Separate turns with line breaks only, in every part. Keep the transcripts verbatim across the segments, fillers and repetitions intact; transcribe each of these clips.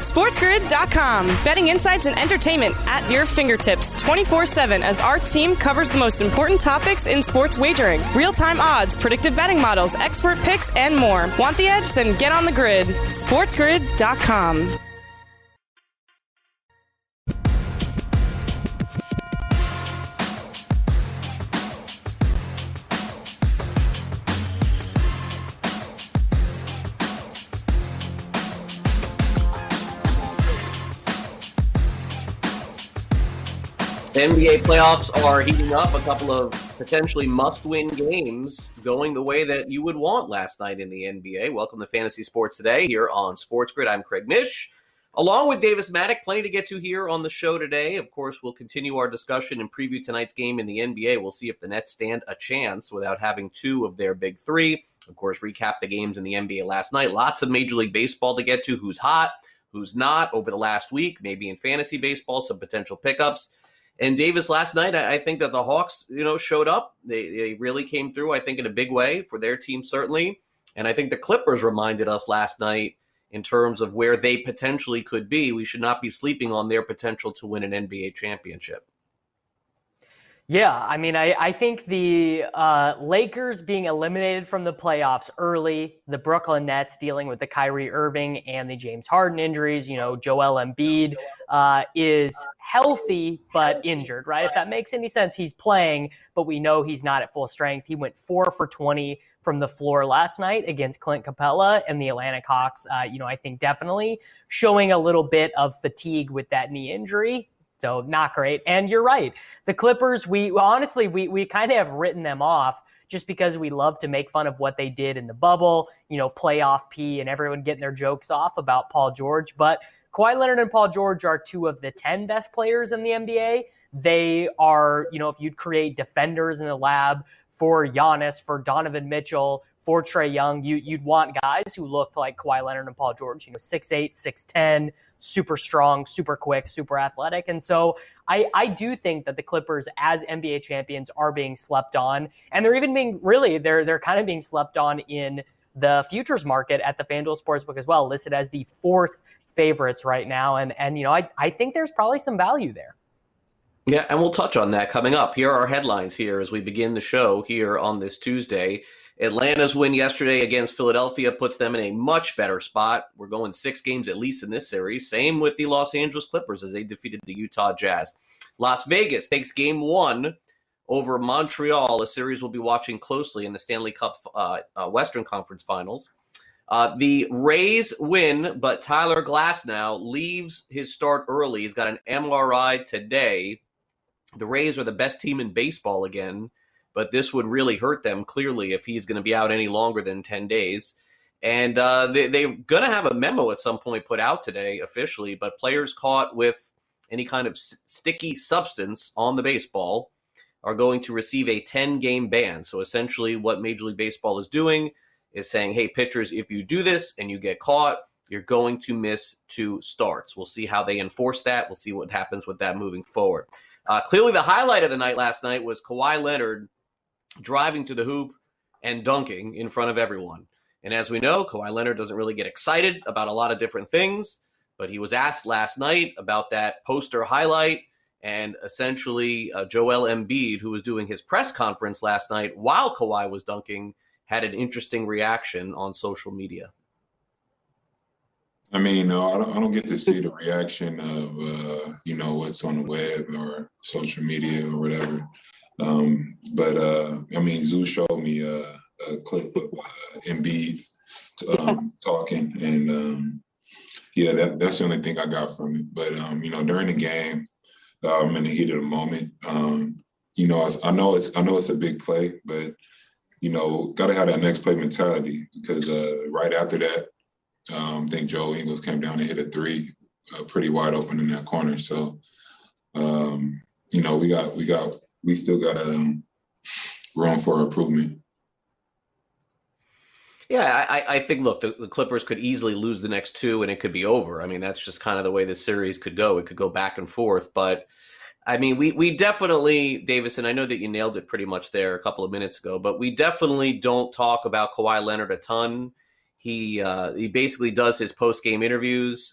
SportsGrid dot com. Betting insights and entertainment at your fingertips twenty-four seven as our team covers the most important topics in sports wagering. Real-time odds, predictive betting models, expert picks, and more. Want the edge? Then get on the grid. SportsGrid dot com.
N B A playoffs are heating up. A couple of potentially must-win games going the way that you would want last night in the N B A. Welcome to Fantasy Sports Today here on Sports Grid. I'm Craig Mish, along with Davis Maddock. Plenty to get to here on the show today. Of course, we'll continue our discussion and preview tonight's game in the N B A. We'll see if the Nets stand a chance without having two of their big three. Of course, recap the games in the N B A last night. Lots of Major League Baseball to get to. Who's hot, who's not over the last week. Maybe in fantasy baseball, some potential pickups. And Davis, last night, I think that the Hawks, you know, showed up. They, they really came through, I think, in a big way for their team, certainly. And I think the Clippers reminded us last night in terms of where they potentially could be. We should not be sleeping on their potential to win an N B A championship.
Yeah, I mean, I, I think the uh, Lakers being eliminated from the playoffs early, the Brooklyn Nets dealing with the Kyrie Irving and the James Harden injuries, you know, Joel Embiid uh, is healthy but injured, right? If that makes any sense, he's playing, but we know he's not at full strength. He went four for twenty from the floor last night against Clint Capella and the Atlanta Hawks. Uh, you know, I think definitely showing a little bit of fatigue with that knee injury. So not great. And you're right. The Clippers, we honestly, we we kind of have written them off just because we love to make fun of what they did in the bubble, you know, playoff P and everyone getting their jokes off about Paul George. But Kawhi Leonard and Paul George are two of the ten best players in the N B A. They are, you know, if you'd create defenders in the lab for Giannis, for Donovan Mitchell, for Trae Young, you, you'd want guys who looked like Kawhi Leonard and Paul George, you know, six eight, six ten, super strong, super quick, super athletic. And so I, I do think that the Clippers as N B A champions are being slept on. And they're even being really, they're they're kind of being slept on in the futures market at the FanDuel Sportsbook as well, listed as the fourth favorites right now. And, and you know, I, I think there's probably some value there.
Yeah, and we'll touch on that coming up. Here are our headlines here as we begin the show here on this Tuesday. Atlanta's win yesterday against Philadelphia puts them in a much better spot. We're going six games at least in this series. Same with the Los Angeles Clippers as they defeated the Utah Jazz. Las Vegas takes game one over Montreal, a series we'll be watching closely in the Stanley Cup uh, uh, Western Conference Finals. Uh, the Rays win, but Tyler Glasnow leaves his start early. He's got an M R I today. The Rays are the best team in baseball again, but this would really hurt them, clearly, if he's going to be out any longer than ten days. And uh, they, they're going to have a memo at some point put out today officially, but players caught with any kind of s- sticky substance on the baseball are going to receive a ten-game ban. So essentially what Major League Baseball is doing is saying, hey, pitchers, if you do this and you get caught, you're going to miss two starts. We'll see how they enforce that. We'll see what happens with that moving forward. Uh, clearly the highlight of the night last night was Kawhi Leonard driving to the hoop and dunking in front of everyone. And as we know, Kawhi Leonard doesn't really get excited about a lot of different things, but he was asked last night about that poster highlight, and essentially uh, Joel Embiid, who was doing his press conference last night while Kawhi was dunking, had an interesting reaction on social media.
I mean, no, I don't, I don't get to see the reaction of, uh, you know, what's on the web or social media or whatever. Um, but, uh, I mean, Zoo showed me uh, a clip of uh, Embiid um, talking. And, um, yeah, that, that's the only thing I got from it. But, um, you know, during the game, um, in the heat of the moment, um, you know, I, I know it's I know it's a big play, but, you know, got to have that next play mentality because uh, right after that, Um, I think Joe Ingles came down and hit a three, uh, pretty wide open in that corner. So, um, you know, we got, we got, we still got um, room for improvement.
Yeah, I, I think, look, the, the Clippers could easily lose the next two and it could be over. I mean, that's just kind of the way this series could go. It could go back and forth. But, I mean, we we definitely, Davis, and I know that you nailed it pretty much there a couple of minutes ago, but we definitely don't talk about Kawhi Leonard a ton. He uh, he basically does his post-game interviews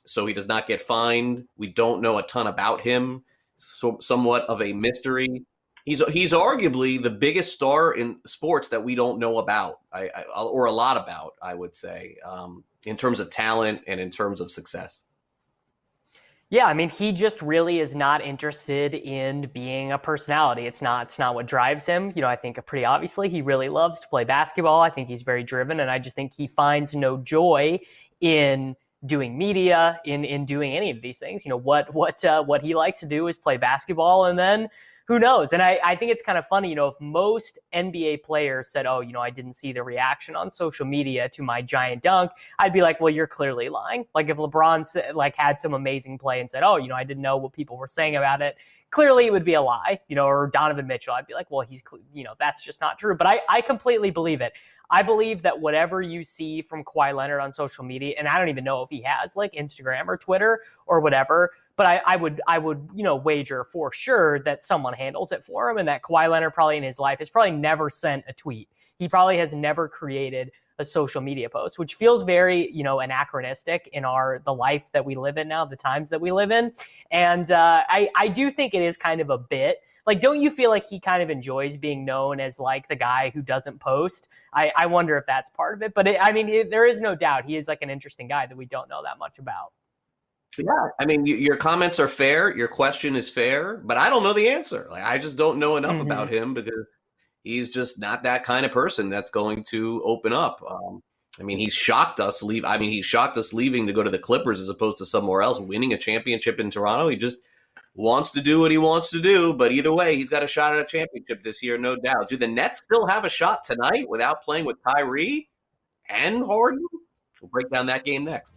so he does not get fined. We don't know a ton about him, so somewhat of a mystery. He's he's arguably the biggest star in sports that we don't know about, I, I, or a lot about, I would say, um, in terms of talent and in terms of success.
Yeah, I mean, he just really is not interested in being a personality. It's not it's not what drives him. You know, I think pretty obviously he really loves to play basketball. I think he's very driven, and I just think he finds no joy in doing media, in in doing any of these things. You know, what what uh, what he likes to do is play basketball, and then who knows? And I, I think it's kind of funny, you know, if most N B A players said, oh, you know, I didn't see the reaction on social media to my giant dunk, I'd be like, well, you're clearly lying. Like if LeBron said, like had some amazing play and said, oh, you know, I didn't know what people were saying about it, clearly it would be a lie, you know, or Donovan Mitchell, I'd be like, well, he's, you know, that's just not true. But I, I completely believe it. I believe that whatever you see from Kawhi Leonard on social media, and I don't even know if he has like Instagram or Twitter or whatever, but I, I would, I would, you know, wager for sure that someone handles it for him, and that Kawhi Leonard probably in his life has probably never sent a tweet. He probably has never created a social media post, which feels very, you know, anachronistic in our the life that we live in now, the times that we live in. And uh, I, I do think it is kind of a bit. Like, don't you feel like he kind of enjoys being known as like the guy who doesn't post? I, I wonder if that's part of it. But it, I mean, it, there is no doubt he is like an interesting guy that we don't know that much about.
Yeah, I mean, you, your comments are fair. Your question is fair, but I don't know the answer. Like, I just don't know enough mm-hmm. about him because he's just not that kind of person that's going to open up. Um, I mean, he's shocked us leave. I mean, he shocked us leaving to go to the Clippers as opposed to somewhere else, winning a championship in Toronto. He just wants to do what he wants to do, but either way, he's got a shot at a championship this year, no doubt. Do the Nets still have a shot tonight without playing with Kyrie and Harden? We'll break down that game next.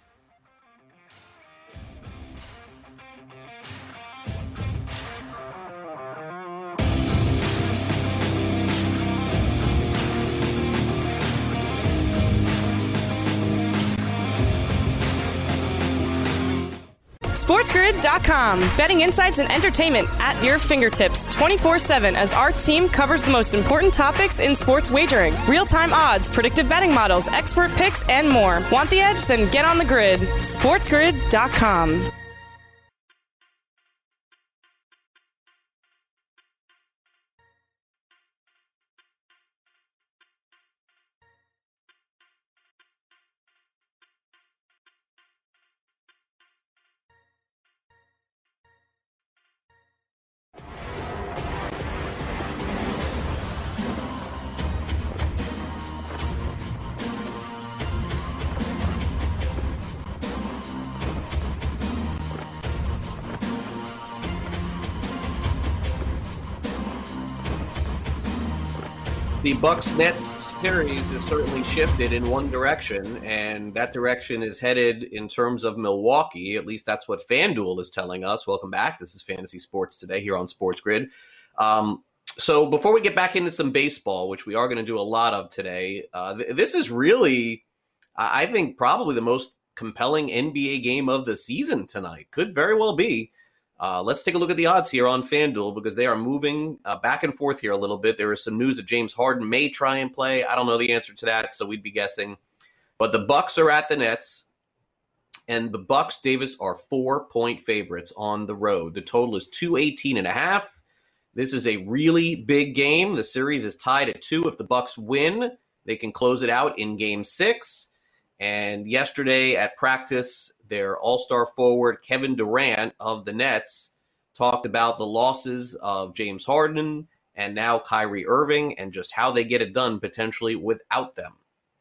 SportsGrid dot com. Betting insights and entertainment at your fingertips twenty-four seven as our team covers the most important topics in sports wagering. Real-time odds, predictive betting models, expert picks, and more. Want the edge? Then get on the grid. SportsGrid dot com.
The Bucks-Nets series has certainly shifted in one direction, and that direction is headed in terms of Milwaukee. At least that's what FanDuel is telling us. Welcome back. This is Fantasy Sports Today here on Sports Grid. Um, so before we get back into some baseball, which we are going to do a lot of today, uh, th- this is really, I think, probably the most compelling N B A game of the season tonight. Could very well be. Uh, let's take a look at the odds here on FanDuel because they are moving uh, back and forth here a little bit. There is some news that James Harden may try and play. I don't know the answer to that, so we'd be guessing. But the Bucks are at the Nets, and the Bucks, Davis, are four-point favorites on the road. The total is two eighteen and a half. This is a really big game. The series is tied at two. If the Bucks win, they can close it out in Game Six. And yesterday at practice, their all-star forward, Kevin Durant of the Nets, talked about the losses of James Harden and now Kyrie Irving and just how they get it done potentially without them.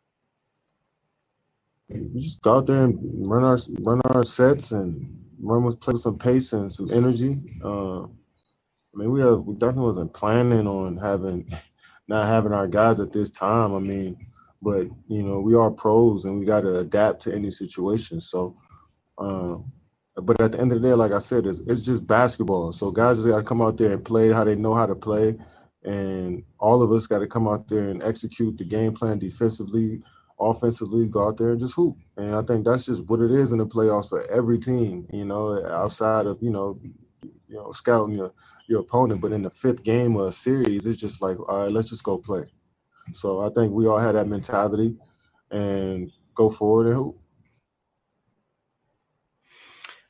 We just go out there and run our run our sets and run with play with some pace and some energy. Uh, I mean, we, are, we definitely wasn't planning on having not having our guys at this time. I mean, but, you know, we are pros and we got to adapt to any situation. So, um, but at the end of the day, like I said, it's, it's just basketball. So guys just got to come out there and play how they know how to play. And all of us got to come out there and execute the game plan defensively, offensively, go out there and just hoop. And I think that's just what it is in the playoffs for every team, you know, outside of, you know, you know, scouting your, your opponent. But in the fifth game of a series, it's just like, all right, let's just go play. So I think we all had that mentality and go forward and hoop.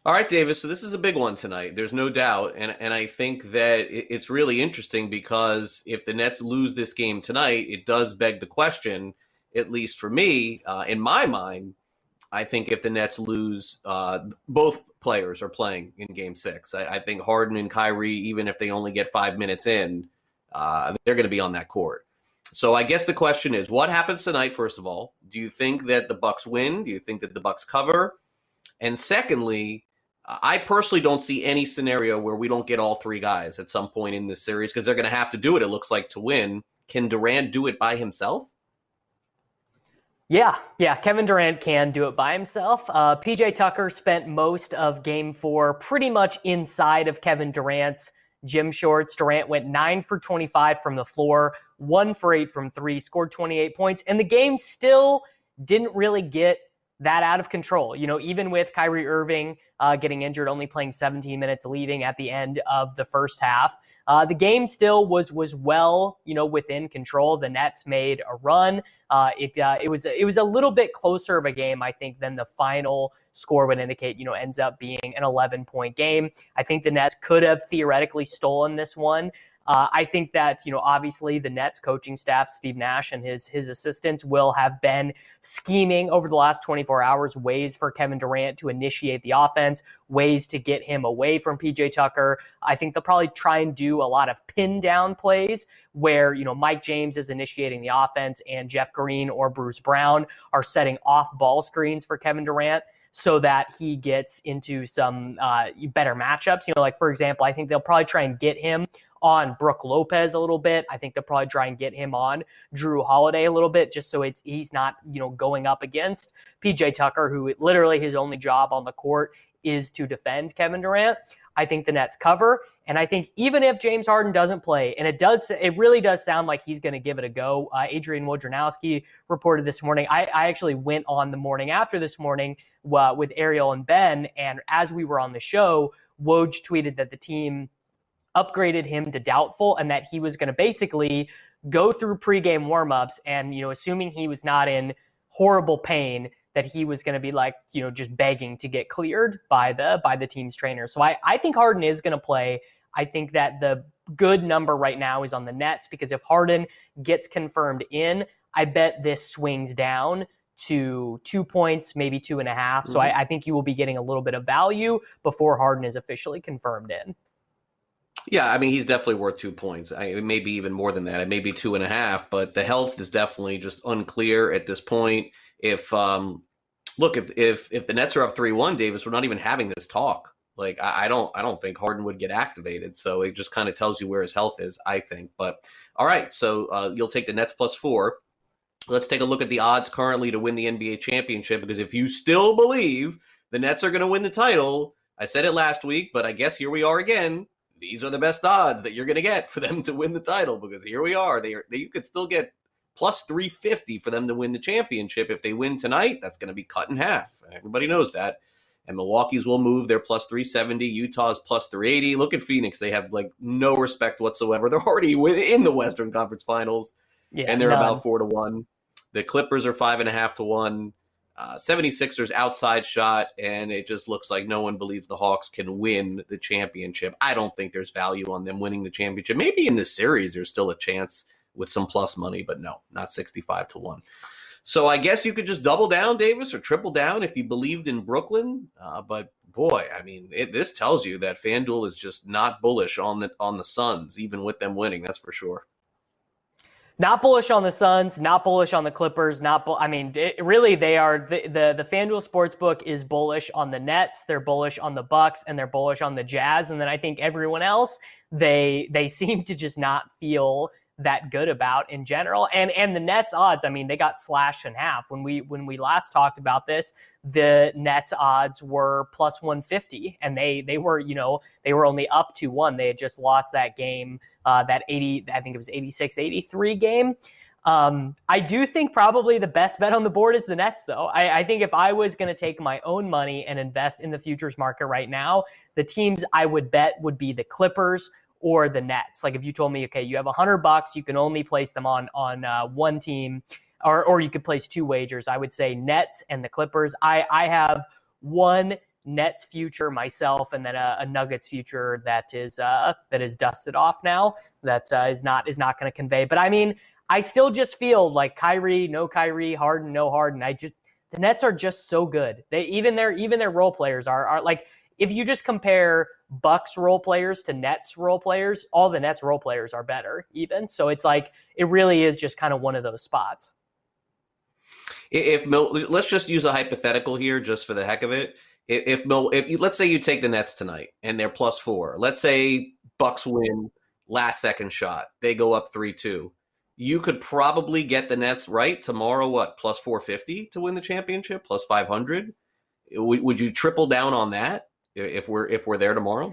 All right, Davis. So this is a big one tonight. There's no doubt. And and I think that it's really interesting because if the Nets lose this game tonight, it does beg the question, at least for me, uh, in my mind, I think if the Nets lose, uh, both players are playing in game six. I, I think Harden and Kyrie, even if they only get five minutes in, uh, they're going to be on that court. So I guess the question is, what happens tonight, first of all? Do you think that the Bucks win? Do you think that the Bucks cover? And secondly, I personally don't see any scenario where we don't get all three guys at some point in this series because they're going to have to do it, it looks like, to win. Can Durant do it by himself?
Yeah, yeah, Kevin Durant can do it by himself. Uh, P J Tucker spent most of game four pretty much inside of Kevin Durant's gym shorts. Durant went nine for twenty-five from the floor, one for eight from three, scored twenty-eight points, and the game still didn't really get that out of control. You know, even with Kyrie Irving uh, getting injured, only playing seventeen minutes, leaving at the end of the first half, uh, the game still was was well, you know, within control. The Nets made a run. Uh, it uh, it was it was a little bit closer of a game, I think, than the final score would indicate. You know, ends up being an eleven point game. I think the Nets could have theoretically stolen this one. Uh, I think that, you know, obviously the Nets coaching staff, Steve Nash and his his assistants, will have been scheming over the last twenty-four hours ways for Kevin Durant to initiate the offense, ways to get him away from P J Tucker. I think they'll probably try and do a lot of pin down plays where, you know, Mike James is initiating the offense and Jeff Green or Bruce Brown are setting off ball screens for Kevin Durant, so that he gets into some uh, better matchups. You know, like, for example, I think they'll probably try and get him on Brook Lopez a little bit. I think they'll probably try and get him on Drew Holiday a little bit, just so it's he's not, you know, going up against P J Tucker, who literally his only job on the court is to defend Kevin Durant. I think the Nets cover. And I think even if James Harden doesn't play, and it does, it really does sound like he's going to give it a go. Uh, Adrian Wojnarowski reported this morning. I, I actually went on the morning after this morning uh, with Ariel and Ben, and as we were on the show, Woj tweeted that the team upgraded him to doubtful and that he was going to basically go through pregame warmups and, you know, assuming he was not in horrible pain, that he was going to be like, you know, just begging to get cleared by the by the team's trainer. So I, I think Harden is going to play. I think that the good number right now is on the Nets, because if Harden gets confirmed in, I bet this swings down to two points, maybe two and a half. Mm-hmm. So I, I think you will be getting a little bit of value before Harden is officially confirmed in.
Yeah, I mean, he's definitely worth two points. I, it may be even more than that. It may be two and a half, but the health is definitely just unclear at this point. If um, look, if if if the Nets are up three one, Davis, we're not even having this talk. Like, I, I don't I don't think Harden would get activated. So it just kind of tells you where his health is, I think. But all right, so uh, you'll take the Nets plus four. Let's take a look at the odds currently to win the N B A championship, because if you still believe the Nets are going to win the title, I said it last week, but I guess here we are again. These are the best odds that you're going to get for them to win the title, because here we are. They are they, you could still get plus three fifty for them to win the championship. If they win tonight, that's going to be cut in half. Everybody knows that. And Milwaukee's will move. They're plus three seventy. Utah's plus three eighty. Look at Phoenix. They have like no respect whatsoever. They're already in the Western Conference Finals, yeah, and they're none. about four to one. The Clippers are five and a half to one. Uh, seventy-sixers outside shot, and it just looks like no one believes the Hawks can win the championship. I don't think there's value on them winning the championship. Maybe in this series there's still a chance with some plus money, but no, not sixty-five to one. So I guess you could just double down, Davis, or triple down if you believed in Brooklyn. Uh, but boy, I mean, it, this tells you that FanDuel is just not bullish on the on the Suns, even with them winning. That's for sure.
Not bullish on the Suns, not bullish on the Clippers, not bu- I mean, it, really they are, the, the the FanDuel Sportsbook is bullish on the Nets, they're bullish on the Bucks, and they're bullish on the Jazz. And then I think everyone else, they they seem to just not feel that good about in general. And and the Nets odds, I mean, they got slashed in half. When we when we last talked about this, the Nets odds were plus one fifty, and they they were, you know, they were only up to one. They had just lost that game, uh, that eighty, I think it was eighty-six eighty-three game. Um, I do think probably the best bet on the board is the Nets, though. I, I think if I was going to take my own money and invest in the futures market right now, the teams I would bet would be the Clippers or the Nets. Like if you told me, okay, you have a hundred bucks, you can only place them on on uh, one team, or or you could place two wagers. I would say Nets and the Clippers. I I have one Nets future, myself, and then a, a Nuggets future that is uh, that is dusted off now. That uh, is not is not going to convey. But I mean, I still just feel like Kyrie, no Kyrie, Harden, no Harden. I just the Nets are just so good. They even their even their role players are are like, if you just compare Bucks role players to Nets role players, all the Nets role players are better even. So it's like, it really is just kind of one of those spots.
If Mil- let's just use a hypothetical here, just for the heck of it. If, if, Mil- if you, let's say you take the Nets tonight and they're plus four. Let's say Bucks win last second shot. They go up three two. You could probably get the Nets right tomorrow, what, plus four fifty to win the championship, plus five hundred? Would, would you triple down on that if we're if we're there tomorrow?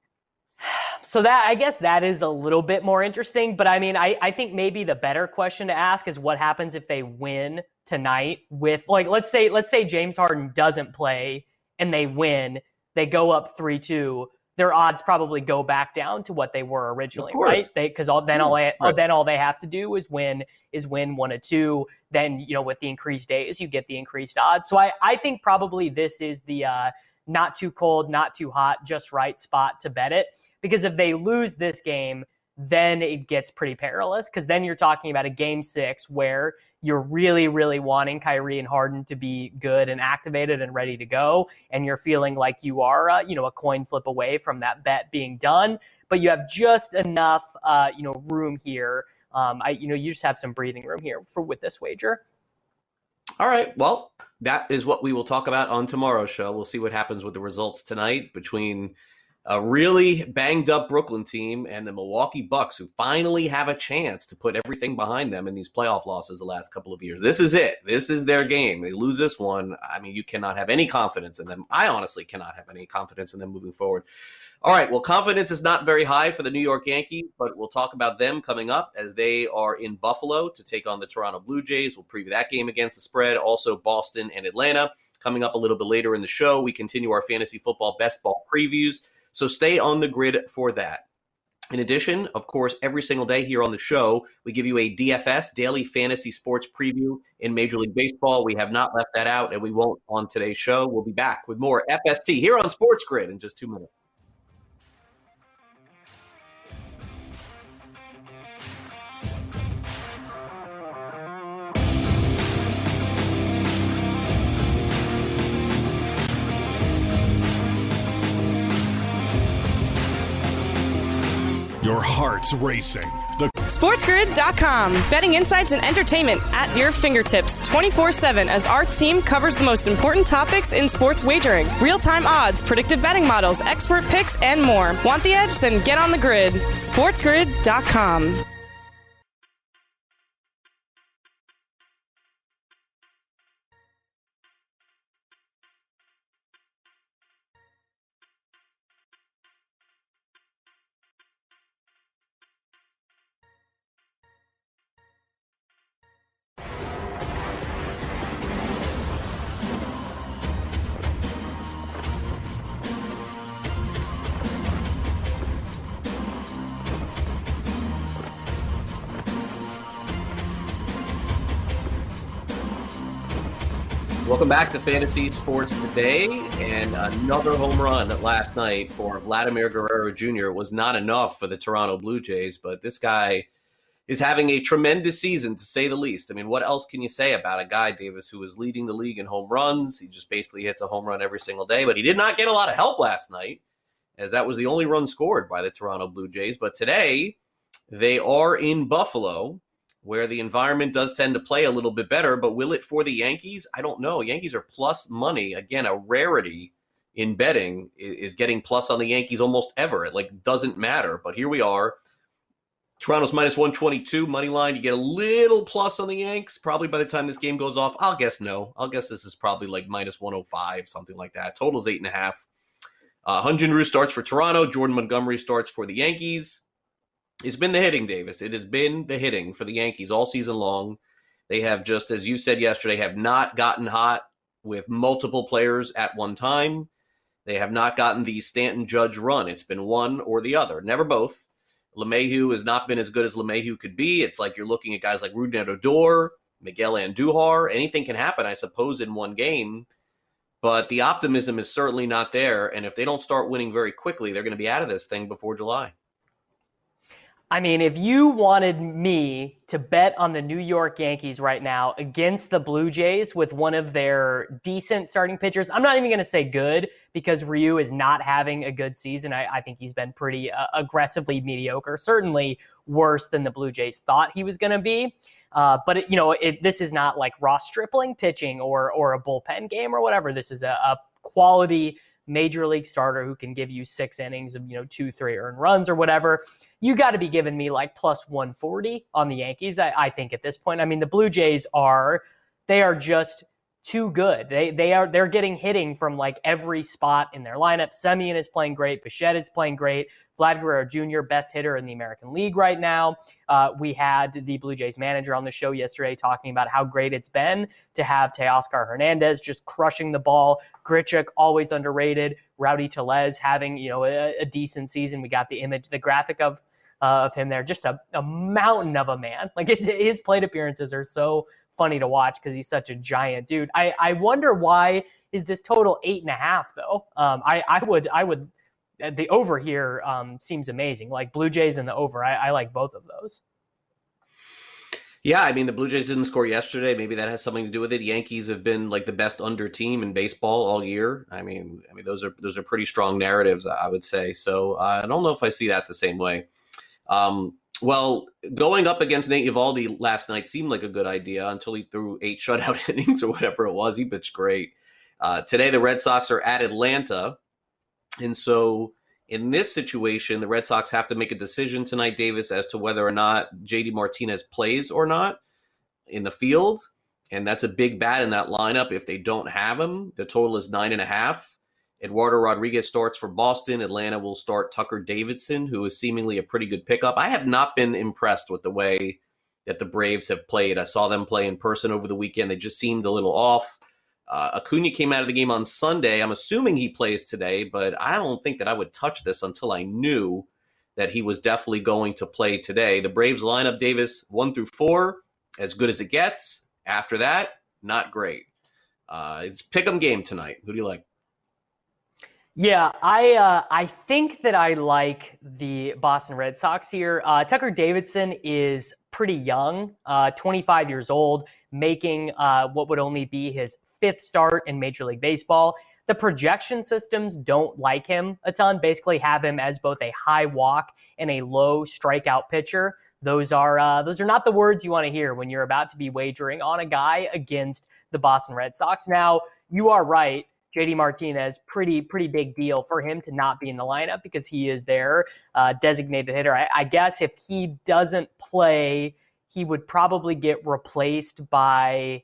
So that, I guess that is a little bit more interesting. But I mean, I, I think maybe the better question to ask is what happens if they win tonight with, like, let's say let's say James Harden doesn't play and they win, they go up three two. Their odds probably go back down to what they were originally, right? They because all then all they, right. then all they have to do is win is win one or two. Then, you know, with the increased days, you get the increased odds. So I, I think probably this is the uh, not too cold, not too hot, just right spot to bet it. Because if they lose this game, then it gets pretty perilous. Because then you're talking about a game six where you're really, really wanting Kyrie and Harden to be good and activated and ready to go. And you're feeling like you are, uh, you know, a coin flip away from that bet being done. But you have just enough, uh, you know, room here. Um, I, you know, you just have some breathing room here for with this wager.
All right. Well, that is what we will talk about on tomorrow's show. We'll see what happens with the results tonight between a really banged up Brooklyn team and the Milwaukee Bucks, who finally have a chance to put everything behind them in these playoff losses the last couple of years. This is it. This is their game. They lose this one. I mean, you cannot have any confidence in them. I honestly cannot have any confidence in them moving forward. All right. Well, confidence is not very high for the New York Yankees, but we'll talk about them coming up as they are in Buffalo to take on the Toronto Blue Jays. We'll preview that game against the spread. Also, Boston and Atlanta coming up a little bit later in the show. We continue our fantasy football best ball previews. So stay on the grid for that. In addition, of course, every single day here on the show, we give you a D F S, Daily Fantasy Sports Preview in Major League Baseball. We have not left that out, and we won't on today's show. We'll be back with more F S T here on Sports Grid in just two minutes.
Your heart's racing. The
SportsGrid dot com. Betting insights and entertainment at your fingertips twenty-four seven as our team covers the most important topics in sports wagering. Real-time odds, predictive betting models, expert picks, and more. Want the edge? Then get on the grid. SportsGrid dot com.
Welcome back to Fantasy Sports Today, and another home run last night for Vladimir Guerrero Junior was not enough for the Toronto Blue Jays, but this guy is having a tremendous season, to say the least. I mean, what else can you say about a guy, Davis, who is leading the league in home runs? He just basically hits a home run every single day, but he did not get a lot of help last night, as that was the only run scored by the Toronto Blue Jays. But today, they are in Buffalo, where the environment does tend to play a little bit better, but will it for the Yankees? I don't know. Yankees are plus money. Again, a rarity in betting is getting plus on the Yankees almost ever. It like doesn't matter, but here we are. Toronto's minus one twenty-two money line. You get a little plus on the Yanks. Probably by the time this game goes off, I'll guess no. I'll guess this is probably like minus one oh five, something like that. Total's eight and a half. Uh, Hyun-Jin Ryu starts for Toronto. Jordan Montgomery starts for the Yankees. It's been the hitting, Davis. It has been the hitting for the Yankees all season long. They have just, as you said yesterday, have not gotten hot with multiple players at one time. They have not gotten the Stanton-Judge run. It's been one or the other, never both. LeMahieu has not been as good as LeMahieu could be. It's like you're looking at guys like Rougned Odor, Miguel Andujar. Anything can happen, I suppose, in one game. but the optimism is certainly not there. And if they don't start winning very quickly, they're going to be out of this thing before July.
I mean, if you wanted me to bet on the New York Yankees right now against the Blue Jays with one of their decent starting pitchers, I'm not even going to say good because Ryu is not having a good season. I, I think he's been pretty uh, aggressively mediocre, certainly worse than the Blue Jays thought he was going to be. Uh, but, it, you know, it, this is not like Ross Stripling pitching or or a bullpen game or whatever. This is a, a quality major league starter who can give you six innings of, you know, two, three earned runs or whatever. You got to be giving me like plus one forty on the Yankees, I, I think, at this point. I mean, the Blue Jays are, they are just too good. They they are they're getting hitting from like every spot in their lineup. Semien is playing great. Bichette is playing great. Vlad Guerrero Junior, best hitter in the American League right now. Uh, we had the Blue Jays manager on the show yesterday talking about how great it's been to have Teoscar Hernandez just crushing the ball. Grichuk, always underrated. Rowdy Tellez having, you know, a, a decent season. We got the image, the graphic of uh, of him there. Just a, a mountain of a man. Like it's, his plate appearances are so funny to watch because he's such a giant dude. I, I wonder why is this total eight and a half though? Um, I, I would I would the over here um, seems amazing. Like Blue Jays and the over. I, I like both of those.
Yeah, I mean, the Blue Jays didn't score yesterday. Maybe that has something to do with it. Yankees have been like the best under team in baseball all year. I mean, I mean those are those are pretty strong narratives, I would say. So uh, I don't know if I see that the same way. Um, well, going up against Nate Eovaldi last night seemed like a good idea until he threw eight shutout innings or whatever it was. He pitched great. Uh, today, the Red Sox are at Atlanta. And so in this situation, the Red Sox have to make a decision tonight, Davis, as to whether or not J D Martinez plays or not in the field. And that's a big bat in that lineup. If they don't have him, the total is nine and a half. Eduardo Rodriguez starts for Boston. Atlanta will start Tucker Davidson, who is seemingly a pretty good pickup. I have not been impressed with the way that the Braves have played. I saw them play in person over the weekend. They just seemed a little off. Uh, Acuna came out of the game on Sunday. I'm assuming he plays today, but I don't think that I would touch this until I knew that he was definitely going to play today. The Braves lineup, Davis, one through four, as good as it gets. After that, not great. Uh, it's pick'em game tonight. Who do you like?
Yeah, I uh, I think that I like the Boston Red Sox here. Uh, Tucker Davidson is pretty young, uh, twenty-five years old, making uh, what would only be his fifth start in Major League Baseball. The projection systems don't like him a ton, basically have him as both a high walk and a low strikeout pitcher. Those are uh, those are not the words you want to hear when you're about to be wagering on a guy against the Boston Red Sox. Now, you are right. J D Martinez, pretty pretty big deal for him to not be in the lineup because he is their uh, designated hitter. I, I guess if he doesn't play, he would probably get replaced by,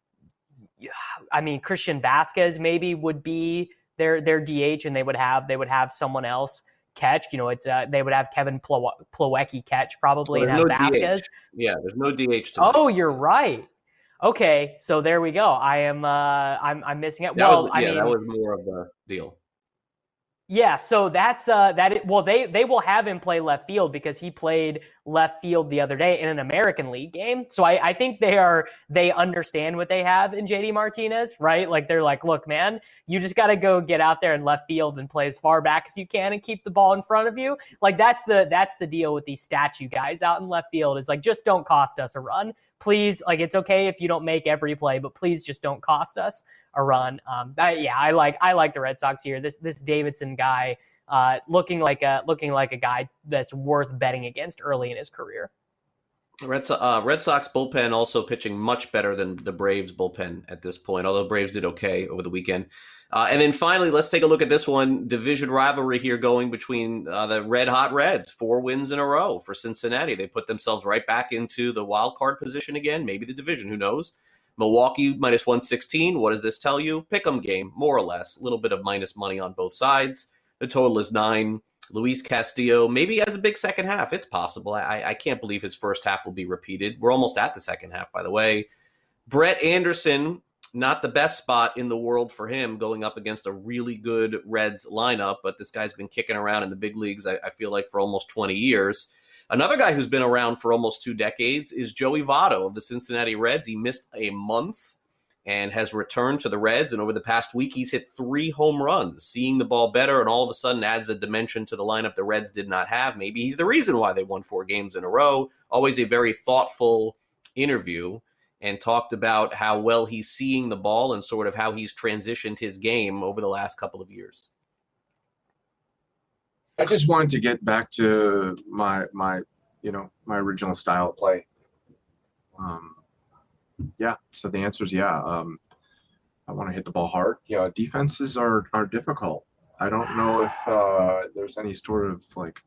I mean, Christian Vasquez maybe would be their their D H, and they would have they would have someone else catch. You know, it's uh, they would have Kevin Plow- Plawecki catch probably well, and have no Vasquez.
D H. Yeah, there's no D H tonight.
Oh, you're right. Okay, so there we go. I am uh, I'm I'm missing it.
That
well,
was,
I
yeah,
mean,
that was more of the deal.
Yeah, so that's uh, that. It, well, they they will have him play left field because he played left field the other day in an American League game. So I, I think they are they understand what they have in J D Martinez, right? Like they're like, look, man, you just got to go get out there in left field and play as far back as you can and keep the ball in front of you. Like that's the that's the deal with these statue guys out in left field is like just don't cost us a run, please. Like it's okay if you don't make every play, but please just don't cost us a run. Um, I, yeah, I like I like the Red Sox here. This this Davidson guy, uh, looking like a looking like a guy that's worth betting against early in his career.
Red, uh, Red Sox bullpen also pitching much better than the Braves bullpen at this point, although Braves did okay over the weekend. Uh, and then finally, let's take a look at this one. Division rivalry here going between uh, the Red Hot Reds. Four wins in a row for Cincinnati. They put themselves right back into the wild card position again, maybe the division, who knows. Milwaukee, minus one sixteen. What does this tell you? Pick'em game, more or less. A little bit of minus money on both sides. The total is nine. Luis Castillo maybe has a big second half. It's possible. I, I can't believe his first half will be repeated. We're almost at the second half, by the way. Brett Anderson, not the best spot in the world for him going up against a really good Reds lineup, but this guy's been kicking around in the big leagues, I, I feel like, for almost twenty years. Another guy who's been around for almost two decades is Joey Votto of the Cincinnati Reds. He missed a month, and has returned to the Reds. And over the past week, he's hit three home runs, seeing the ball better, and all of a sudden adds a dimension to the lineup the Reds did not have. Maybe he's the reason why they won four games in a row. Always a very thoughtful interview, and talked about how well he's seeing the ball and sort of how he's transitioned his game over the last couple of years.
I just wanted to get back to my, my, you know, my original style of play. Um, yeah. So the answer is yeah. Um, I want to hit the ball hard. Yeah. Defenses are, are difficult. I don't know if uh, there's any sort of like,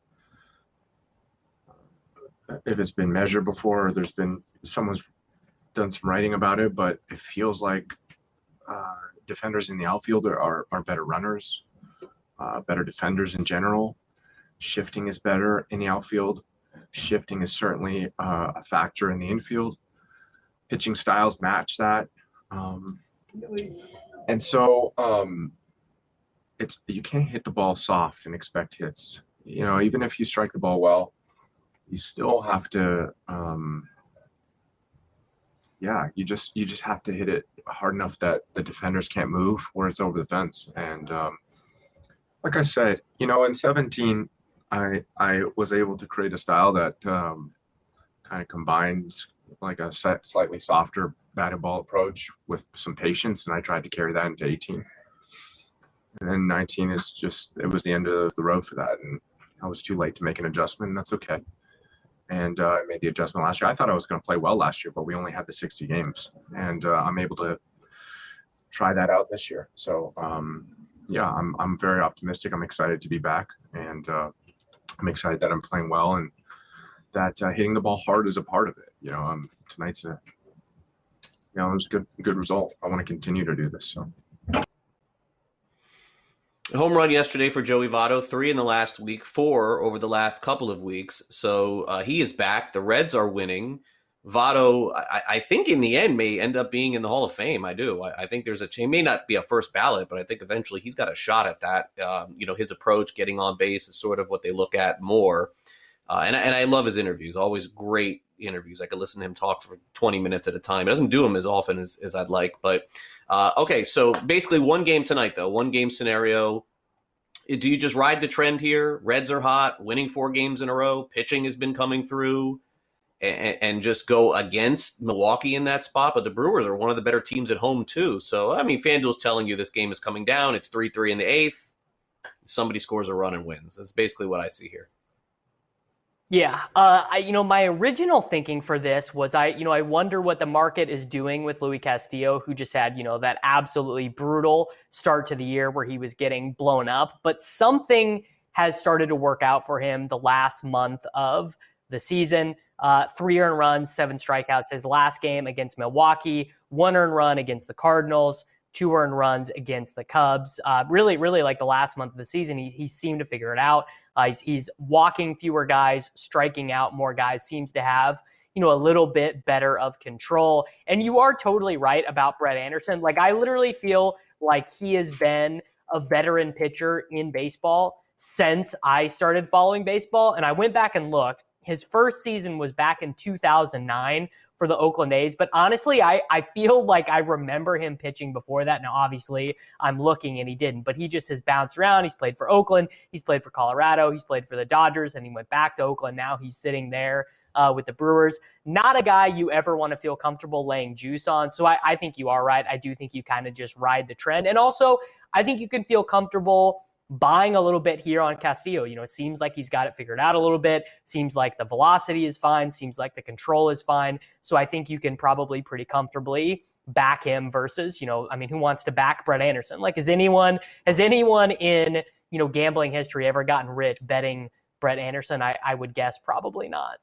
if it's been measured before, or there's been someone's done some writing about it, but it feels like uh, defenders in the outfield are, are, are better runners, uh, better defenders in general. Shifting is better in the outfield. Shifting is certainly uh, a factor in the infield. Pitching styles match that. Um, and so um, it's you can't hit the ball soft and expect hits. You know, even if you strike the ball well, you still have to um, yeah, you just you just have to hit it hard enough that the defenders can't move where it's over the fence. And um, like I said, you know, in seventeen, I I was able to create a style that um, kind of combines like a set, slightly softer batted ball approach with some patience, and I tried to carry that into eighteen. And then nineteen is just, it was the end of the road for that, and I was too late to make an adjustment, and that's okay. And uh, I made the adjustment last year. I thought I was going to play well last year, but we only had the sixty games, and uh, I'm able to try that out this year. So um, yeah, I'm I'm very optimistic. I'm excited to be back, and uh, I'm excited that I'm playing well, and that uh, hitting the ball hard is a part of it. You know, um, tonight's a, you know, it was a good, good result. I want to continue to do this. So,
a home run yesterday for Joey Votto, three in the last week, four over the last couple of weeks. So uh, he is back. The Reds are winning. Votto, I, I think in the end may end up being in the Hall of Fame. I do. I, I think there's a, he may not be a first ballot, but I think eventually he's got a shot at that. Um, you know, his approach, getting on base is sort of what they look at more. Uh, and, and I love his interviews, always great interviews. I could listen to him talk for twenty minutes at a time. It doesn't do them as often as, as I'd like. But, uh, okay, so basically one game tonight, though, one game scenario. Do you just ride the trend here? Reds are hot, winning four games in a row. Pitching has been coming through, and, and just go against Milwaukee in that spot. But the Brewers are one of the better teams at home, too. So, I mean, FanDuel's telling you this game is coming down. It's three three in the eighth. Somebody scores a run and wins. That's basically what I see here.
Yeah, uh, I, you know, my original thinking for this was I, you know, I wonder what the market is doing with Luis Castillo, who just had, you know, that absolutely brutal start to the year where he was getting blown up. But something has started to work out for him the last month of the season. Uh, three earned runs, seven strikeouts. His last game against Milwaukee, one earned run against the Cardinals, two earned runs against the Cubs. Uh, really, really like the last month of the season, he, he seemed to figure it out. Uh, he's, he's walking fewer guys, striking out more guys, seems to have, you know, a little bit better of control. And you are totally right about Brett Anderson. Like, I literally feel like he has been a veteran pitcher in baseball since I started following baseball. And I went back and looked. His first season was back in two thousand nine for the Oakland A's. But honestly, I, I feel like I remember him pitching before that. Now, obviously, I'm looking and he didn't, but he just has bounced around. He's played for Oakland. He's played for Colorado. He's played for the Dodgers, and he went back to Oakland. Now he's sitting there uh, with the Brewers. Not a guy you ever want to feel comfortable laying juice on. So I, I think you are right. I do think you kind of just ride the trend. And also, I think you can feel comfortable buying a little bit here on Castillo. You know, it seems like he's got it figured out a little bit. Seems like the velocity is fine. Seems like the control is fine. So I think you can probably pretty comfortably back him versus, you know, I mean, who wants to back Brett Anderson? Like, has anyone, has anyone in, you know, gambling history ever gotten rich betting Brett Anderson? I, I would guess probably not.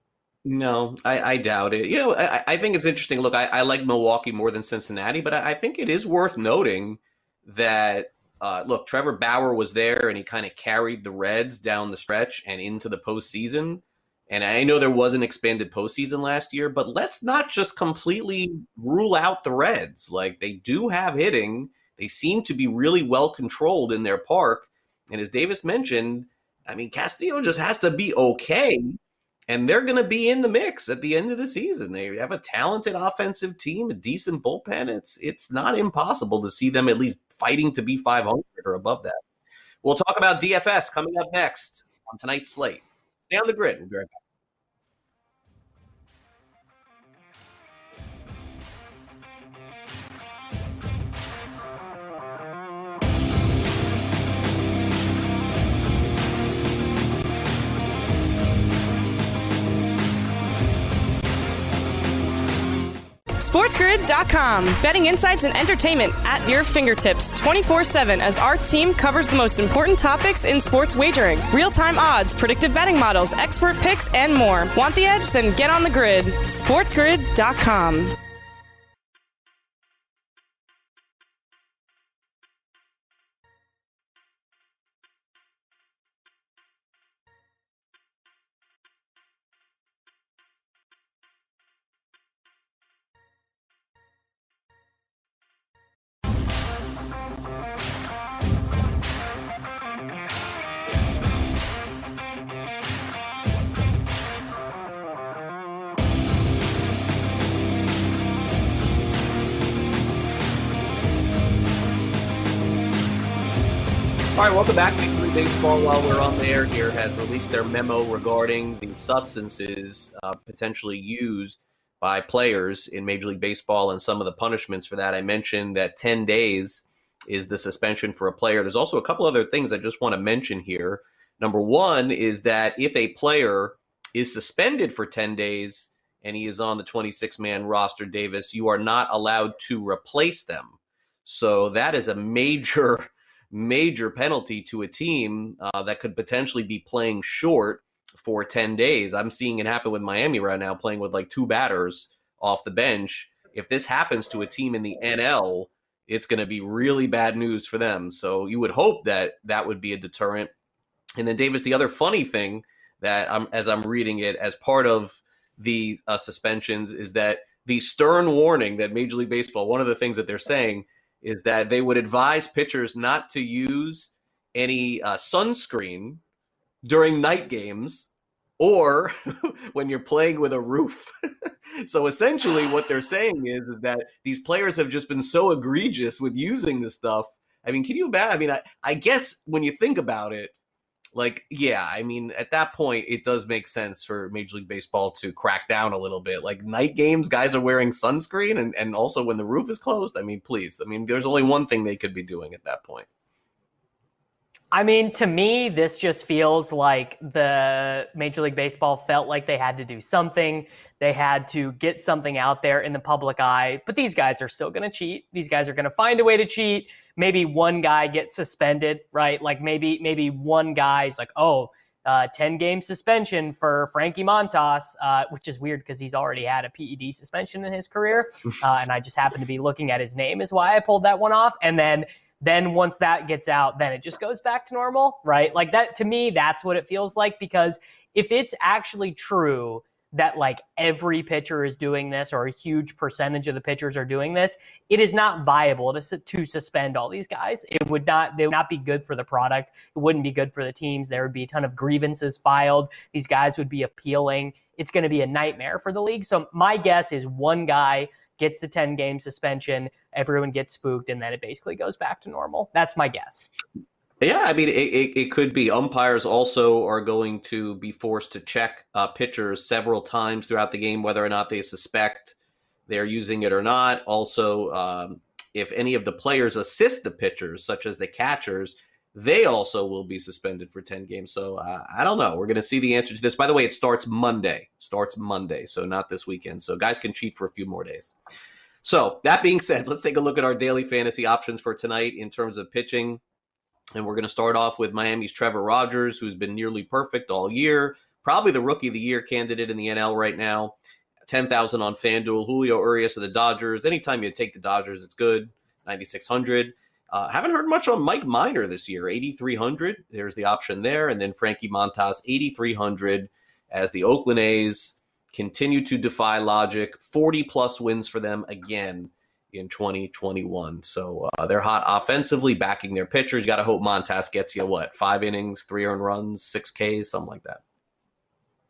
No, I, I doubt it. You know, I, I think it's interesting. Look, I, I like Milwaukee more than Cincinnati, but I, I think it is worth noting that Uh, look, Trevor Bauer was there, and he kind of carried the Reds down the stretch and into the postseason. And I know there was an expanded postseason last year, but let's not just completely rule out the Reds. Like, they do have hitting. They seem to be really well controlled in their park. And as Davis mentioned, I mean, Castillo just has to be okay. and they're going to be in the mix at the end of the season. They have a talented offensive team, a decent bullpen. It's it's not impossible to see them at least fighting to be five hundred or above that. We'll talk about D F S coming up next on tonight's slate. Stay on the grid. We'll be right back.
SportsGrid dot com. Betting insights and entertainment at your fingertips twenty-four seven as our team covers the most important topics in sports wagering. Real-time odds, predictive betting models, expert picks, and more. Want the edge? Then get on the grid. SportsGrid dot com.
All right, welcome back. Major League Baseball, while we're on the air here, has released their memo regarding the substances uh, potentially used by players in Major League Baseball and some of the punishments for that. I mentioned that ten days is the suspension for a player. There's also a couple other things I just want to mention here. Number one is that if a player is suspended for ten days and he is on the twenty-six man roster, Davis, you are not allowed to replace them. So that is a major... major penalty to a team uh, that could potentially be playing short for ten days. I'm seeing it happen with Miami right now, playing with like two batters off the bench. If this happens to a team in the N L, it's going to be really bad news for them. So you would hope that that would be a deterrent. And then, Davis, the other funny thing that I'm, as I'm reading it as part of the uh, suspensions is that the stern warning that Major League Baseball, one of the things that they're saying is that they would advise pitchers not to use any uh, sunscreen during night games or when you're playing with a roof. So essentially what they're saying is, is that these players have just been so egregious with using this stuff. I mean, can you imagine? I mean, I, I guess when you think about it, like, yeah, I mean, at that point, it does make sense for Major League Baseball to crack down a little bit. Like night games, guys are wearing sunscreen, and, and also when the roof is closed. I mean, please. I mean, there's only one thing they could be doing at that point.
I mean, to me, this just feels like the Major League Baseball felt like they had to do something. They had to get something out there in the public eye. But these guys are still going to cheat. These guys are going to find a way to cheat. Maybe one guy gets suspended, right? Like maybe maybe one guy's like, oh, uh, ten-game suspension for Frankie Montas, uh, which is weird because he's already had a P E D suspension in his career. Uh, and I just happened to be looking at his name is why I pulled that one off. And then Then once that gets out, then it just goes back to normal, right? Like that, to me, that's what it feels like, because if it's actually true that like every pitcher is doing this or a huge percentage of the pitchers are doing this, it is not viable to, to suspend all these guys. It would not, they would not be good for the product. It wouldn't be good for the teams. There would be a ton of grievances filed. These guys would be appealing. It's going to be a nightmare for the league. So my guess is one guy gets the ten-game suspension, everyone gets spooked, and then it basically goes back to normal. That's my guess.
Yeah, I mean, it, it, it could be. Umpires also are going to be forced to check uh, pitchers several times throughout the game, whether or not they suspect they're using it or not. Also, um, if any of the players assist the pitchers, such as the catchers, they also will be suspended for ten games. So uh, I don't know. We're going to see the answer to this. By the way, it starts Monday. Starts Monday, so not this weekend. So guys can cheat for a few more days. So that being said, let's take a look at our daily fantasy options for tonight in terms of pitching. And we're going to start off with Miami's Trevor Rogers, who's been nearly perfect all year. Probably the Rookie of the Year candidate in the N L right now. ten thousand on FanDuel. Julio Urias of the Dodgers. Anytime you take the Dodgers, it's good. ninety-six hundred. Uh, haven't heard much on Mike Minor this year, eighty-three hundred. There's the option there. And then Frankie Montas, eighty-three hundred, as the Oakland A's continue to defy logic. forty-plus wins for them again in twenty twenty-one. So uh, they're hot offensively, backing their pitchers. You got to hope Montas gets you, what, five innings, three earned runs, six Ks, something like that.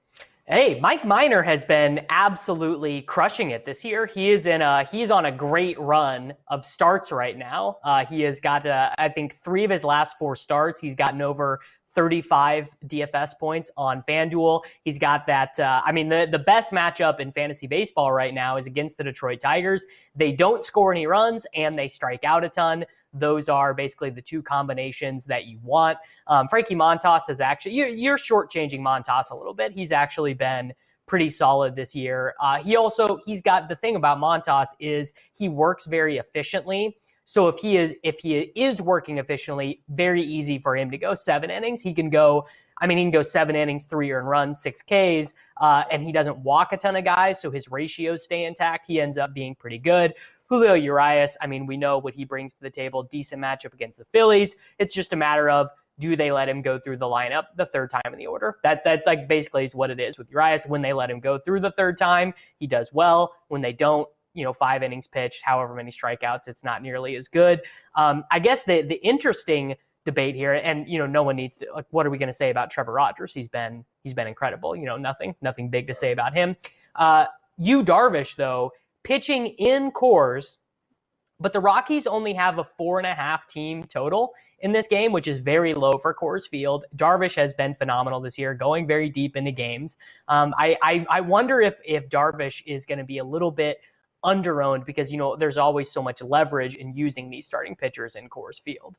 Hey, Mike Minor has been absolutely crushing it this year. He is in a he's on a great run of starts right now. Uh, he has got, uh, I think, three of his last four starts. He's gotten over thirty-five D F S points on FanDuel. He's got that. Uh, I mean, the, the best matchup in fantasy baseball right now is against the Detroit Tigers. They don't score any runs and they strike out a ton. Those are basically the two combinations that you want. Um, Frankie Montas has actually, you're, you're shortchanging Montas a little bit. He's actually been pretty solid this year. Uh, he also, he's got, the thing about Montas is he works very efficiently. So if he is, if he is working efficiently, very easy for him to go seven innings. He can go, I mean, he can go seven innings, three earned runs, six Ks, uh, and he doesn't walk a ton of guys, so his ratios stay intact. He ends up being pretty good. Julio Urias, I mean, we know what he brings to the table. Decent matchup against the Phillies. It's just a matter of, do they let him go through the lineup the third time in the order? That that like basically is what it is with Urias. When they let him go through the third time, he does well. When they don't, you know, five innings pitched, however many strikeouts, it's not nearly as good. Um, I guess the the interesting debate here, and you know, no one needs to, like, what are we going to say about Trevor Rogers? He's been he's been incredible. You know, nothing nothing big to say about him. Uh, Yu Darvish though, pitching in Coors, but the Rockies only have a four and a half team total in this game, which is very low for Coors Field. Darvish has been phenomenal this year, going very deep into games. Um, I, I I wonder if if Darvish is going to be a little bit underowned because, you know, there's always so much leverage in using these starting pitchers in Coors Field.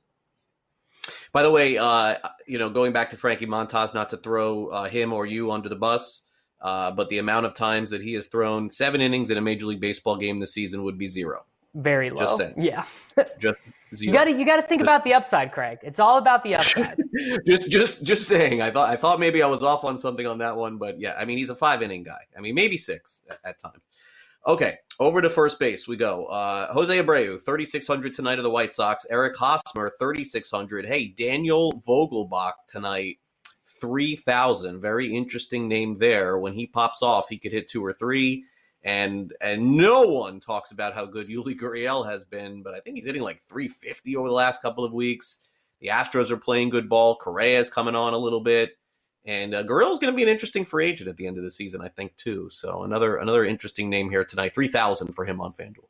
By the way, uh, you know, going back to Frankie Montas, not to throw uh, him or you under the bus, uh, but the amount of times that he has thrown seven innings in a Major League Baseball game this season would be zero.
Very low.
Just saying.
Yeah.
Just zero.
You got to you got to think
just,
about the upside, Craig. It's all about the upside.
just just just saying. I thought I thought maybe I was off on something on that one, but yeah, I mean, he's a five inning guy. I mean, maybe six at, at times. Okay, over to first base we go. Uh, Jose Abreu, thirty-six hundred tonight of the White Sox. Eric Hosmer, thirty-six hundred. Hey, Daniel Vogelbach tonight, three thousand. Very interesting name there. When he pops off, he could hit two or three. And and no one talks about how good Yuli Gurriel has been, but I think he's hitting like three fifty over the last couple of weeks. The Astros are playing good ball. Correa's coming on a little bit. And uh, Gurriel's going to be an interesting free agent at the end of the season, I think, too. So another another interesting name here tonight. three thousand for him on FanDuel.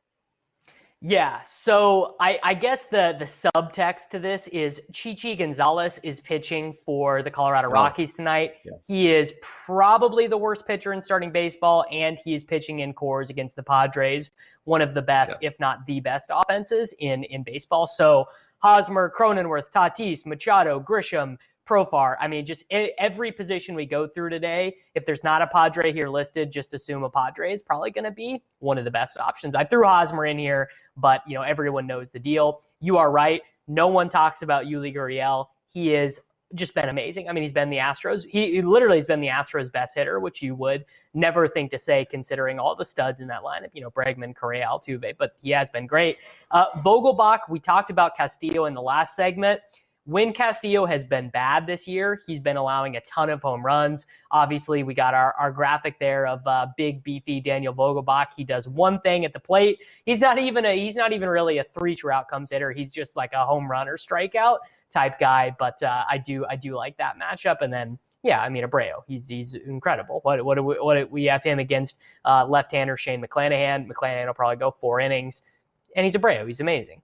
Yeah, so I, I guess the the subtext to this is Chichi Gonzalez is pitching for the Colorado Rockies tonight.
Yeah.
He is probably the worst pitcher in starting baseball, and he is pitching in Coors against the Padres, one of the best,
yeah.
if not the best offenses in, in baseball. So Hosmer, Cronenworth, Tatis, Machado, Grisham, Profar. I mean, just every position we go through today, if there's not a Padre here listed, just assume a Padre is probably going to be one of the best options. I threw Hosmer in here, but you know, everyone knows the deal. You are right. No one talks about Yuli Gurriel. He has just been amazing. I mean, he's been the Astros. He, he literally has been the Astros' best hitter, which you would never think to say considering all the studs in that lineup, you know, Bregman, Correa, Altuve, but he has been great. Uh, Vogelbach, we talked about Castillo in the last segment. When Castillo has been bad this year, he's been allowing a ton of home runs. Obviously, we got our, our graphic there of uh, big, beefy Daniel Vogelbach. He does one thing at the plate. He's not even a he's not even really a three true outcomes hitter. He's just like a home run or strikeout type guy. But uh, I do I do like that matchup. And then yeah, I mean Abreu, he's he's incredible. What what do we, what do we have him against uh, left-hander Shane McClanahan? McClanahan will probably go four innings, and he's Abreu. He's amazing.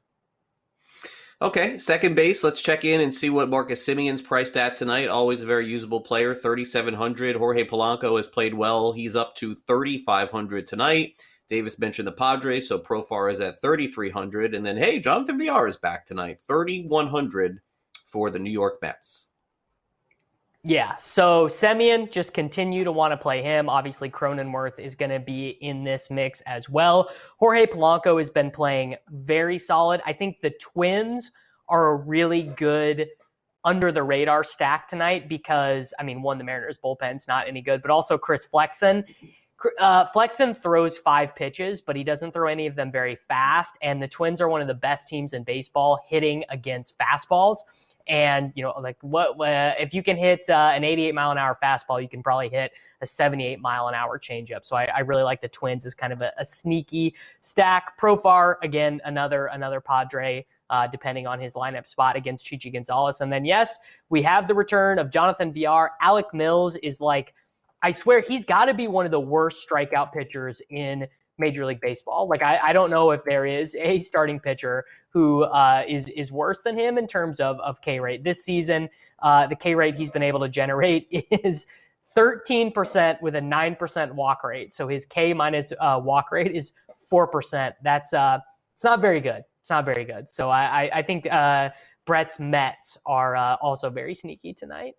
Okay, second base. Let's check in and see what Marcus Semion's priced at tonight. Always a very usable player, thirty-seven hundred. Jorge Polanco has played well. He's up to thirty-five hundred tonight. Davis mentioned the Padres, so Profar is at thirty-three hundred. And then, hey, Jonathan Villar is back tonight, thirty-one hundred for the New York Mets.
Yeah, so Semien, just continue to want to play him. Obviously, Cronenworth is going to be in this mix as well. Jorge Polanco has been playing very solid. I think the Twins are a really good under-the-radar stack tonight because, I mean, one, the Mariners' bullpen's not any good, but also Chris Flexen. Uh, Flexen throws five pitches, but he doesn't throw any of them very fast, and the Twins are one of the best teams in baseball hitting against fastballs. And, you know, like what uh, if you can hit uh, an eighty-eight mile an hour fastball, you can probably hit a seventy-eight mile an hour changeup. So I, I really like the Twins as kind of a, a sneaky stack. Profar, again, another another Padre, uh, depending on his lineup spot against Chichi Gonzalez. And then, yes, we have the return of Jonathan Villar. Alec Mills is like I swear he's got to be one of the worst strikeout pitchers in Major League Baseball. Like, I, I don't know if there is a starting pitcher who uh, is is worse than him in terms of, of K rate. This season, uh, the K rate he's been able to generate is thirteen percent with a nine percent walk rate. So his K minus uh, walk rate is four percent. That's uh, it's not very good. It's not very good. So I, I, I think uh, Brett's Mets are uh, also very sneaky tonight.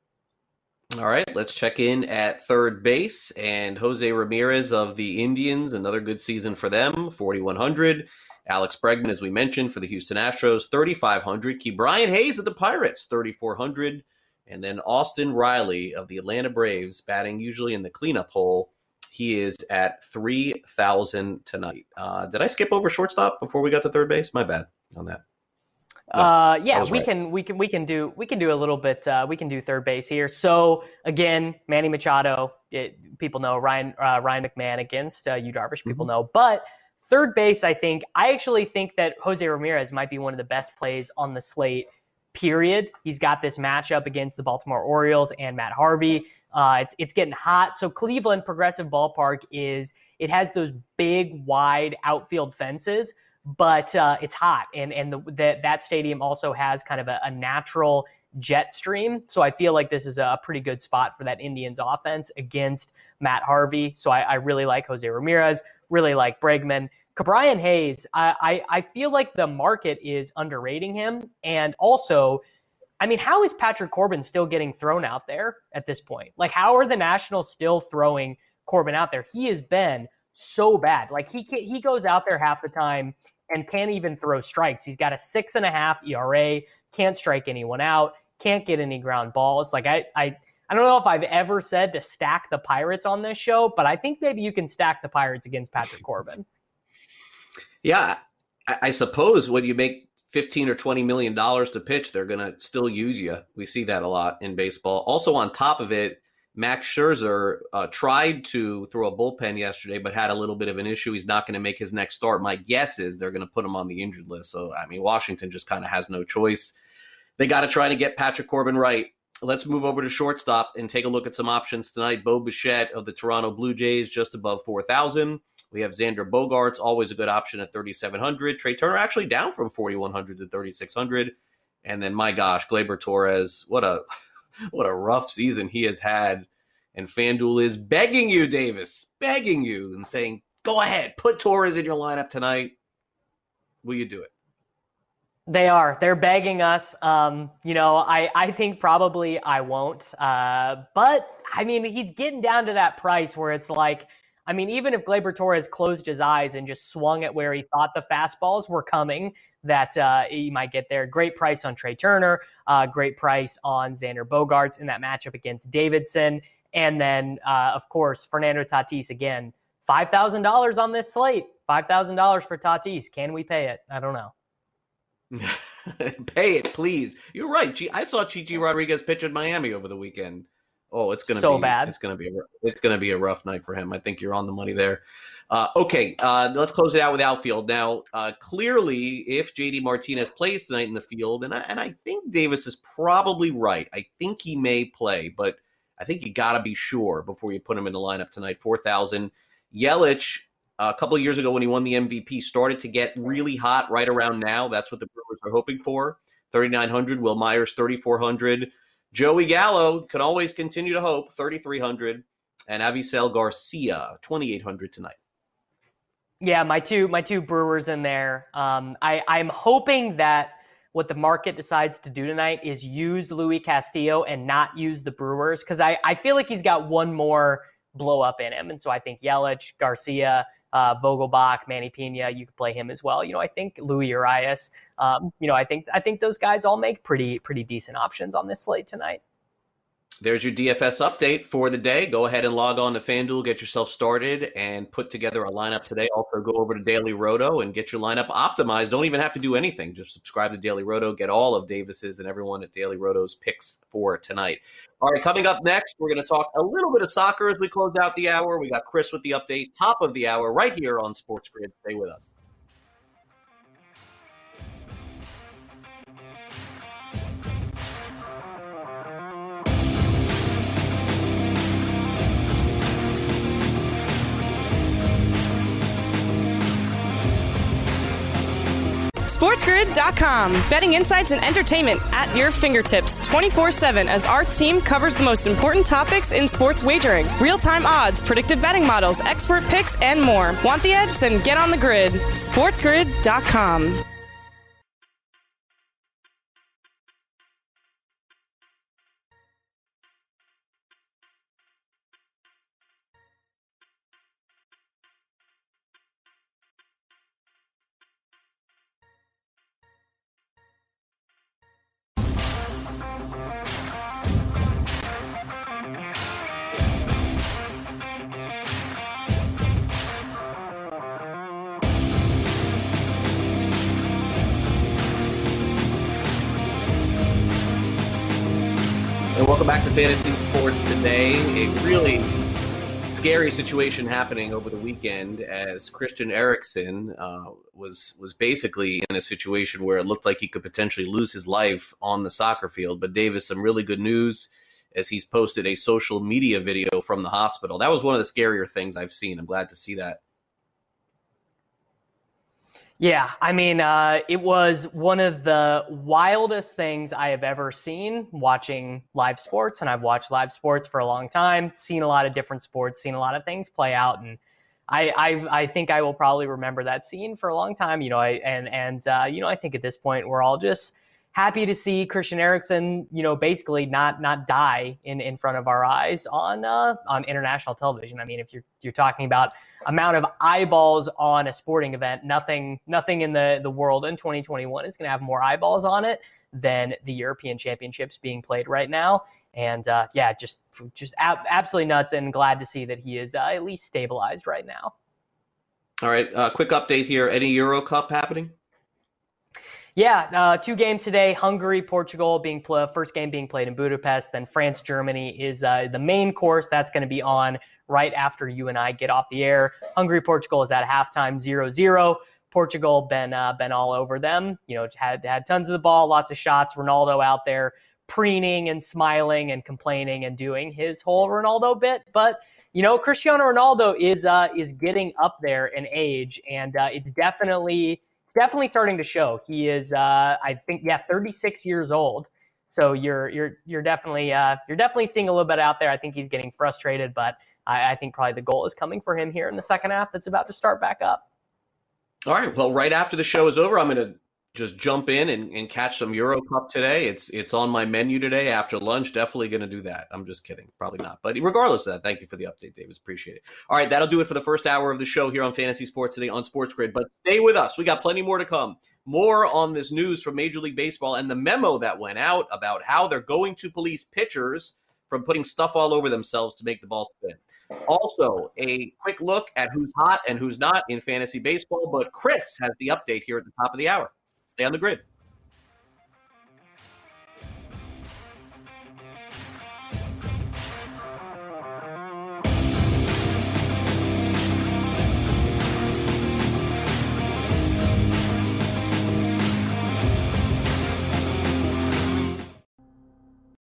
All right, let's check in at third base. And Jose Ramirez of the Indians, another good season for them, forty-one hundred. Alex Bregman, as we mentioned, for the Houston Astros, thirty-five hundred. Ke'Bryan Hayes of the Pirates, thirty-four hundred. And then Austin Riley of the Atlanta Braves, batting usually in the cleanup hole. He is at three thousand tonight. Uh, did I skip over shortstop before we got to third base? My bad on that. No,
uh, yeah, we
right.
can we can we can do we can do a little bit. Uh, we can do third base here. So again, Manny Machado. It, people know Ryan uh, Ryan McMahon against uh, Yu Darvish. People mm-hmm. know, but third base. I think I actually think that Jose Ramirez might be one of the best plays on the slate. Period. He's got this matchup against the Baltimore Orioles and Matt Harvey. Uh, it's it's getting hot. So Cleveland Progressive Ballpark is it has those big, wide outfield fences. But uh, it's hot, and and the, the, that stadium also has kind of a, a natural jet stream. So I feel like this is a pretty good spot for that Indians offense against Matt Harvey. So I, I really like Jose Ramirez, really like Bregman. Ke'Bryan Hayes, I, I I feel like the market is underrating him. And also, I mean, how is Patrick Corbin still getting thrown out there at this point? Like, how are the Nationals still throwing Corbin out there? He has been so bad. Like, he he goes out there half the time and can't even throw strikes. He's got a six and a half E R A, can't strike anyone out, can't get any ground balls. Like I, I, I don't know if I've ever said to stack the Pirates on this show, but I think maybe you can stack the Pirates against Patrick Corbin.
Yeah, I, I suppose when you make fifteen or twenty million dollars to pitch, they're going to still use you. We see that a lot in baseball. Also on top of it, Max Scherzer uh, tried to throw a bullpen yesterday, but had a little bit of an issue. He's not going to make his next start. My guess is they're going to put him on the injured list. So, I mean, Washington just kind of has no choice. They got to try to get Patrick Corbin right. Let's move over to shortstop and take a look at some options tonight. Bo Bichette of the Toronto Blue Jays, just above four thousand. We have Xander Bogaerts, always a good option at thirty-seven hundred. Trey Turner actually down from forty-one hundred to thirty-six hundred. And then, my gosh, Gleyber Torres, what a... What a rough season he has had. And FanDuel is begging you, Davis, begging you and saying, go ahead, put Torres in your lineup tonight. Will you do it?
They are. They're begging us. Um, you know, I, I think probably I won't. Uh, but, I mean, he's getting down to that price where it's like, I mean, even if Gleyber Torres closed his eyes and just swung at where he thought the fastballs were coming, that uh, he might get there. Great price on Trey Turner. Uh, great price on Xander Bogaerts in that matchup against Davidson. And then, uh, of course, Fernando Tatis again. five thousand dollars on this slate. five thousand dollars for Tatis. Can we pay it? I don't know.
Pay it, please. You're right. I saw Chichi Rodriguez pitch in Miami over the weekend. Oh, it's gonna
so
be
bad.
It's gonna be a, it's gonna be a rough night for him. I think you're on the money there. Uh, okay, uh, let's close it out with outfield now. Uh, clearly, if J D Martinez plays tonight in the field, and I, and I think Davis is probably right. I think he may play, but I think you got to be sure before you put him in the lineup tonight. four thousand. Yelich, uh, a couple of years ago when he won the M V P, started to get really hot right around now. That's what the Brewers are hoping for. thirty-nine hundred. Will Myers, thirty-four hundred. Joey Gallo can always continue to hope, thirty-three hundred. And Avisail Garcia, twenty-eight hundred tonight.
Yeah, my two my two Brewers in there. Um, I, I'm hoping that what the market decides to do tonight is use Louis Castillo and not use the Brewers, because I, I feel like he's got one more blow up in him. And so I think Yelich, Garcia, uh, Vogelbach, Manny Pena, you could play him as well. You know, I think Louis Urias, um, you know, I think I think those guys all make pretty pretty decent options on this slate tonight.
There's your D F S update for the day. Go ahead and log on to FanDuel, get yourself started, and put together a lineup today. Also, go over to Daily Roto and get your lineup optimized. Don't even have to do anything. Just subscribe to Daily Roto. Get all of Davis's and everyone at Daily Roto's picks for tonight. All right, coming up next, we're going to talk a little bit of soccer as we close out the hour. We got Chris with the update, top of the hour, right here on Sports Grid. Stay with us.
SportsGrid dot com. Betting insights and entertainment at your fingertips twenty-four seven as our team covers the most important topics in sports wagering. Real-time odds, predictive betting models, expert picks, and more. Want the edge? Then get on the grid. SportsGrid dot com.
And welcome back to Fantasy Sports Today. A really scary situation happening over the weekend as Christian Eriksen uh, was was basically in a situation where it looked like he could potentially lose his life on the soccer field. But Davis, some really good news as he's posted a social media video from the hospital. That was one of the scarier things I've seen. I'm glad to see that.
Yeah, I mean, uh, it was one of the wildest things I have ever seen watching live sports, and I've watched live sports for a long time, seen a lot of different sports, seen a lot of things play out, and I I, I think I will probably remember that scene for a long time. You know, I, and and uh, you know, I think at this point we're all just happy to see Christian Eriksen, you know, basically not not die in, in front of our eyes on uh, on international television. I mean, if you're you're talking about amount of eyeballs on a sporting event, nothing nothing in the, the world in twenty twenty-one is going to have more eyeballs on it than the European Championships being played right now. And uh, yeah, just just ab- absolutely nuts, and glad to see that he is uh, at least stabilized right now.
All right, uh, quick update here. Any Euro Cup happening?
Yeah, uh, two games today. Hungary, Portugal being pl- first game being played in Budapest. Then France, Germany is uh, the main course. That's going to be on right after you and I get off the air. Hungary, Portugal is at halftime zero zero. Portugal been uh, been all over them. You know, had had tons of the ball, lots of shots. Ronaldo out there preening and smiling and complaining and doing his whole Ronaldo bit. But you know, Cristiano Ronaldo is uh, is getting up there in age, and uh, it's definitely. Definitely starting to show. He is, uh, I think, yeah, thirty-six years old. So you're you're you're definitely uh, you're definitely seeing a little bit out there. I think he's getting frustrated, but I, I think probably the goal is coming for him here in the second half. That's about to start back up.
All right. Well, right after the show is over, I'm going to just jump in and, and catch some Euro Cup today. It's it's on my menu today after lunch. Definitely going to do that. I'm just kidding. Probably not. But regardless of that, thank you for the update, Davis. Appreciate it. All right, that'll do it for the first hour of the show here on Fantasy Sports Today on Sports Grid. But stay with us. We got plenty more to come. More on this news from Major League Baseball and the memo that went out about how they're going to police pitchers from putting stuff all over themselves to make the ball spin. Also, a quick look at who's hot and who's not in fantasy baseball. But Chris has the update here at the top of the hour. Stay on the grid.